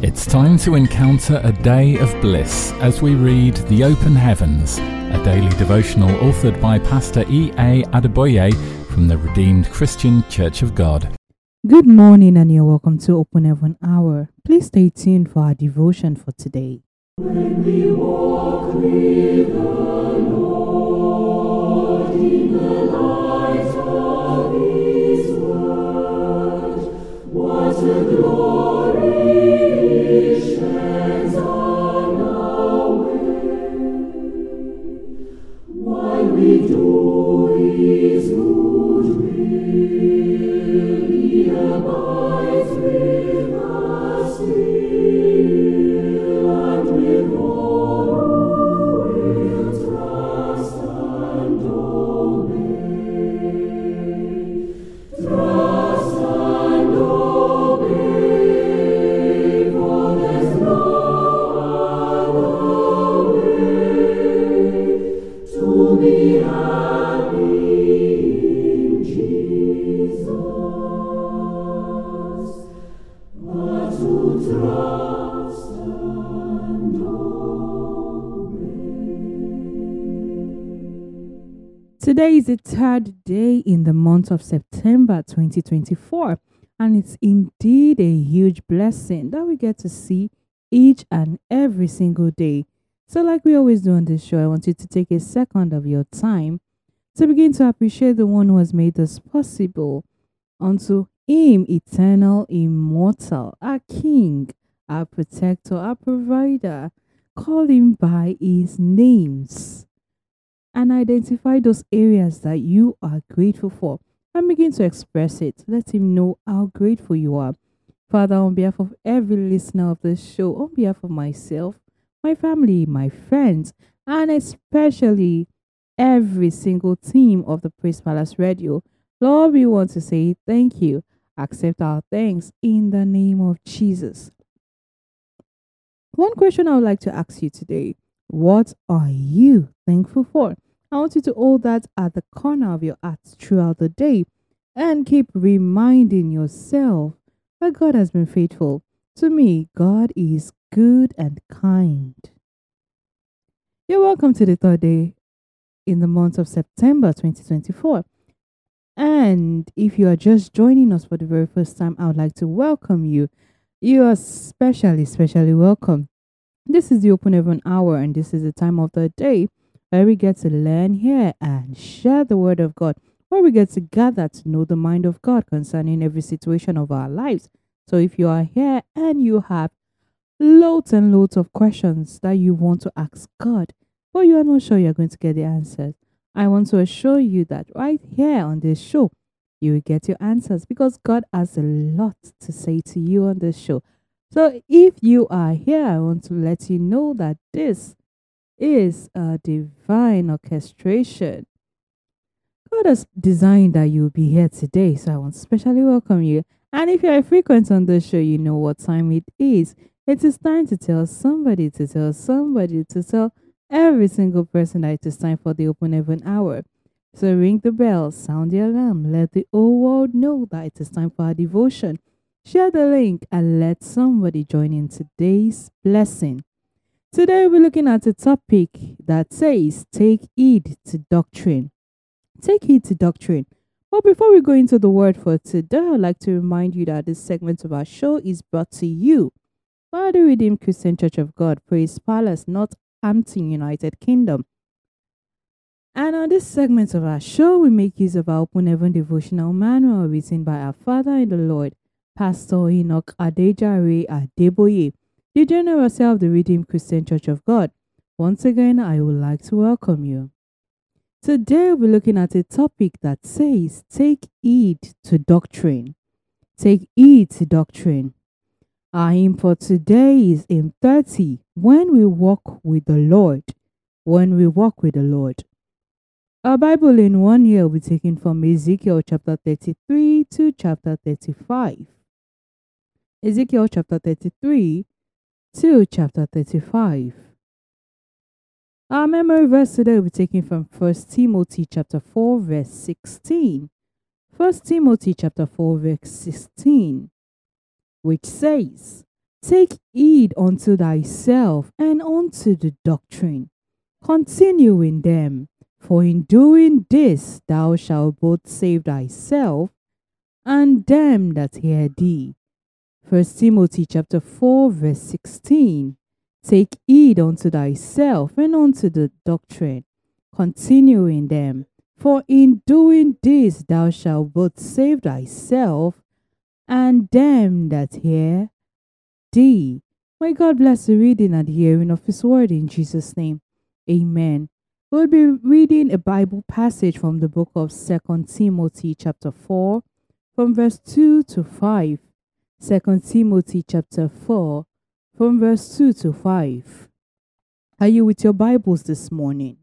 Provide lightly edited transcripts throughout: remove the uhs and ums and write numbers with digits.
It's time to encounter a day of bliss as we read The Open Heavens, a daily devotional authored by Pastor E.A. Adeboye from the Redeemed Christian Church of God. Good morning and you're welcome to Open Heaven Hour. Please stay tuned for our devotion for today. When we walk with the Lord in the light of His word, what a glory He sheds on our way. While we do His good will, He abides with us still, and with all who will trust and obey. Trust and obey, for there's no other way to be happy in Jesus, but to trust and obey. Today is the third day in the month of September 2024, and it's indeed a huge blessing that we get to see each and every single day. So like we always do on this show, I want you to take a second of your time to begin to appreciate the one who has made this possible. Unto Him, eternal, immortal, our King, our protector, our provider, call Him by His names and identify those areas that you are grateful for and begin to express it. Let Him know how grateful you are. Father, on behalf of every listener of this show, on behalf of myself, my family, my friends, and especially every single team of the Praise Palace Radio, Lord, we want to say thank you. Accept our thanks in the name of Jesus. One question I would like to ask you today: what are you thankful for? I want you to hold that at the corner of your heart throughout the day and keep reminding yourself that God has been faithful. To me, God is good and kind. You're welcome to the third day in the month of September 2024. And if you are just joining us for the very first time, I would like to welcome you. You are specially welcome. This is the Open Heaven Hour, and this is the time of the day where we get to learn, hear, and share the Word of God, where we get to gather to know the mind of God concerning every situation of our lives. So if you are here and you have loads and loads of questions that you want to ask God, but you are not sure you're going to get the answers, I want to assure you that right here on this show, you will get your answers because God has a lot to say to you on this show. So if you are here, I want to let you know that this is a divine orchestration. God has designed that you'll be here today, so I want to specially welcome you. And if you're a frequent on the show, you know what time it is. It is time to tell somebody, to tell every single person that it is time for the Open Heaven Hour. So ring the bell, sound the alarm, let the whole world know that it is time for our devotion. Share the link and let somebody join in today's blessing. Today we're looking at a topic that says, take heed to doctrine. Take heed to doctrine. But before we go into the word for today, I'd like to remind you that this segment of our show is brought to you by the Redeemed Christian Church of God, Praise Palace, Northampton, United Kingdom. And on this segment of our show, we make use of our Open Heaven devotional manual written by our Father in the Lord, Pastor Enoch Adejare Adeboye, the General Overseer of the Redeemed Christian Church of God. Once again, I would like to welcome you. Today, we're looking at a topic that says, take heed to doctrine. Take heed to doctrine. Our aim for today is aim 30, when we walk with the Lord. When we walk with the Lord. Our Bible in 1 year will be taken from Ezekiel chapter 33 to chapter 35. Ezekiel chapter 33 to chapter 35. Our memory verse today will be taken from 1 Timothy chapter 4 verse 16. 1 Timothy chapter 4 verse 16, which says, Take heed unto thyself and unto the doctrine. Continue in them, for in doing this thou shalt both save thyself and them that hear thee. 1 Timothy chapter 4 verse 16. Take heed unto thyself and unto the doctrine. Continue in them, for in doing this thou shalt both save thyself and them that hear thee. May God bless the reading and hearing of His word in Jesus' name. Amen. We'll be reading a Bible passage from the book of 2 Timothy chapter 4 from verse 2 to 5. 2 Timothy chapter 4 from verse 2 to 5. Are you with your Bibles this morning?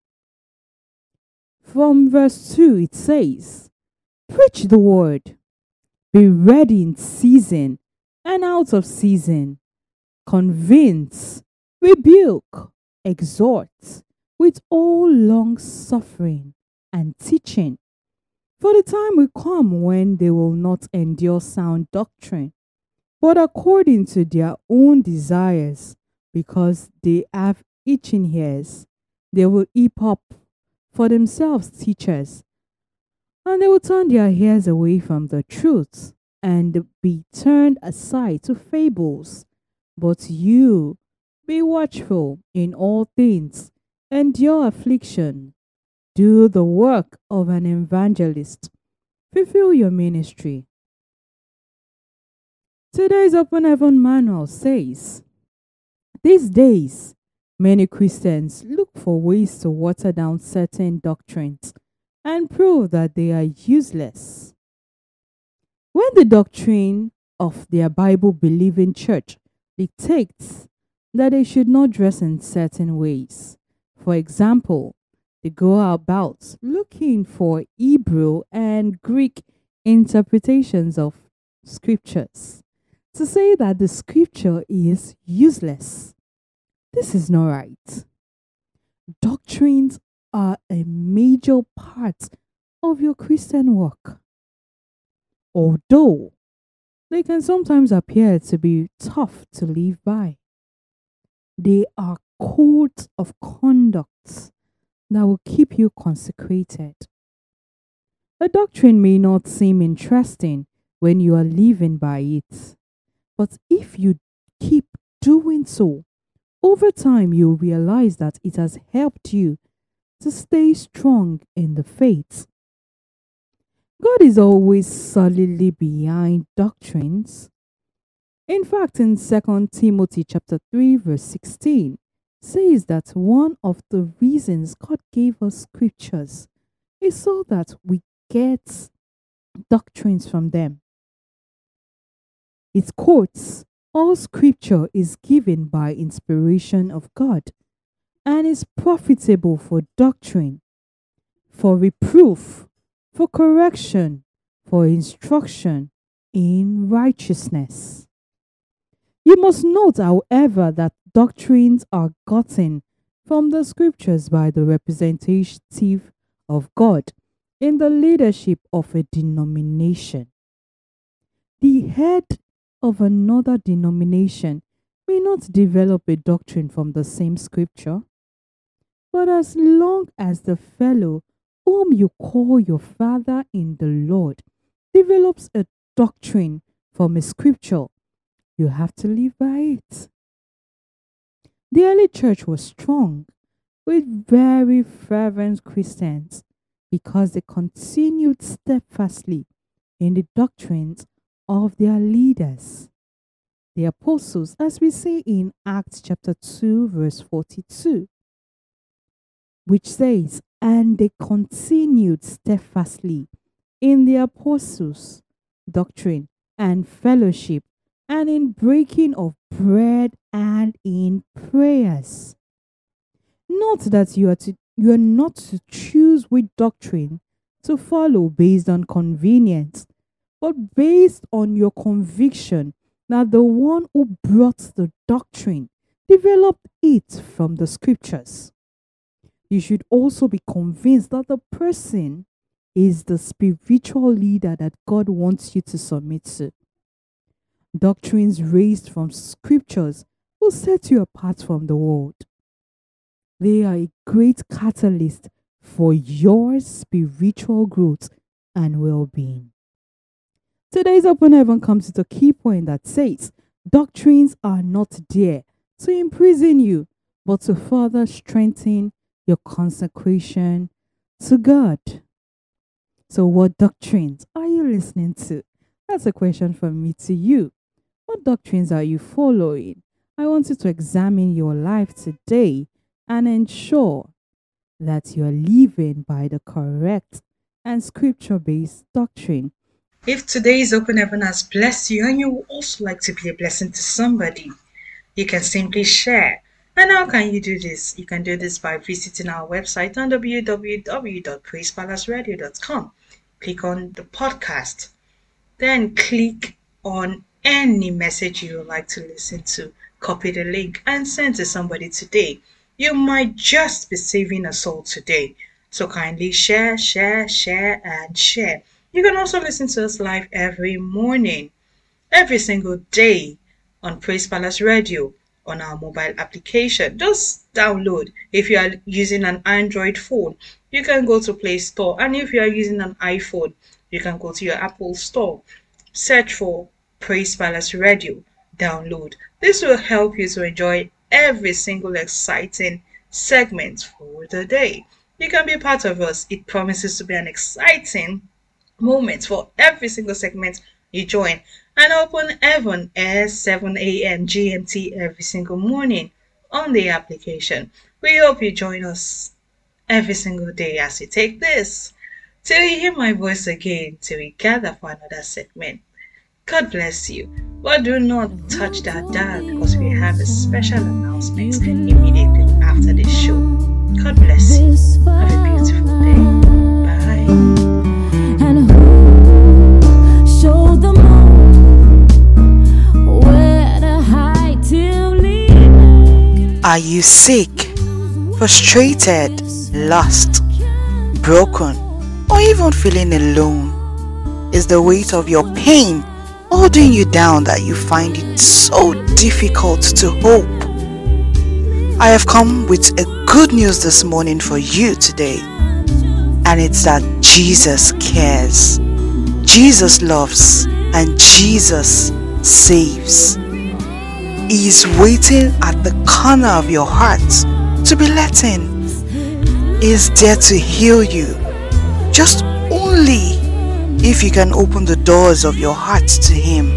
From verse 2 it says, preach the word, be ready in season and out of season, convince, rebuke, exhort with all long suffering and teaching. For the time will come when they will not endure sound doctrine, but according to their own desires, because they have itching ears, they will heap up for themselves teachers, and they will turn their ears away from the truth and be turned aside to fables. But you, be watchful in all things, endure affliction, do the work of an evangelist, fulfill your ministry. Today's Open Heaven Manual says, these days, many Christians look for ways to water down certain doctrines and prove that they are useless. When the doctrine of their Bible-believing church dictates that they should not dress in certain ways, for example, they go about looking for Hebrew and Greek interpretations of scriptures to say that the scripture is useless. This is not right. Doctrines are a major part of your Christian walk. Although they can sometimes appear to be tough to live by, they are codes of conduct that will keep you consecrated. A doctrine may not seem interesting when you are living by it, but if you keep doing so, over time you'll realize that it has helped you to stay strong in the faith. God is always solidly behind doctrines. In fact, in 2 Timothy chapter 3 verse 16 says that one of the reasons God gave us scriptures is so that we get doctrines from them. It quotes, all scripture is given by inspiration of God and is profitable for doctrine, for reproof, for correction, for instruction in righteousness. You must note, however, that doctrines are gotten from the scriptures by the representative of God in the leadership of a denomination. The head of another denomination may not develop a doctrine from the same scripture, but as long as the fellow whom you call your father in the Lord develops a doctrine from a scripture, you have to live by it. The early church was strong with very fervent Christians because they continued steadfastly in the doctrines of their leaders, the apostles, as we see in Acts chapter 2 verse 42, which says, and they continued steadfastly in the apostles' doctrine and fellowship, and in breaking of bread and in prayers. Note that you are not to choose which doctrine to follow based on convenience, but based on your conviction that the one who brought the doctrine developed it from the scriptures. You should also be convinced that the person is the spiritual leader that God wants you to submit to. Doctrines raised from scriptures will set you apart from the world. They are a great catalyst for your spiritual growth and well being. Today's Open Heaven comes with a key point that says doctrines are not there to imprison you, but to further strengthen your consecration to God. So, what doctrines are you listening to? That's a question from me to you. What doctrines are you following? I want you to examine your life today and ensure that you are living by the correct and scripture-based doctrine. If today's Open Heaven has blessed you and you would also like to be a blessing to somebody, you can simply share. And how can you do this? You can do this by visiting our website on www.praisepalaceradio.com. Click on the podcast. Then click on any message you would like to listen to. Copy the link and send to somebody today. You might just be saving a soul today. So kindly share, and share. You can also listen to us live every morning, every single day on Praise Palace Radio on our mobile application. Just download. If you are using an Android phone, you can go to Play Store. And if you are using an iPhone, you can go to your Apple Store. Search for Praise Palace Radio. Download. This will help you to enjoy every single exciting segment for the day. You can be a part of us. It promises to be an exciting moment for every single segment you join. And Open Heaven airs 7 a.m. GMT every single morning on the application. We hope you join us every single day as we take this till you hear my voice again, till we gather for another segment. God bless you. But do not touch that dial because we have a special announcement immediately after this show. God bless you. Have a beautiful day. Bye. And who showed the moon where to hide till leaving? Are you sick, frustrated, lost, broken, or even feeling alone? Is the weight of your pain holding you down that you find it so difficult to hope? I have come with a good news this morning for you today, and it's that Jesus cares, Jesus loves, and Jesus saves. He is waiting at the corner of your heart to be let in. He is there to heal you, just only if you can open the doors of your heart to Him.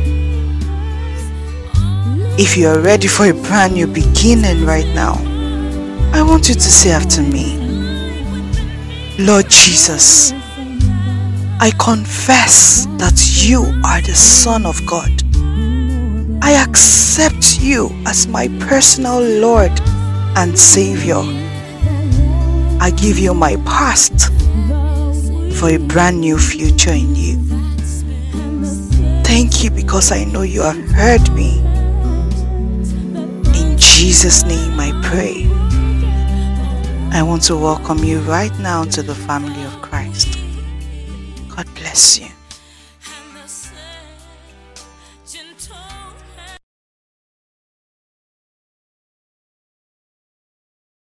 If you are ready for a brand new beginning right now, I want you to say after me, Lord Jesus, I confess that you are the Son of God. I accept you as my personal Lord and Savior. I give you my past for a brand new future in you. Thank you because I know you have heard me. In Jesus' name I pray. I want to welcome you right now to the family of Christ. God bless you.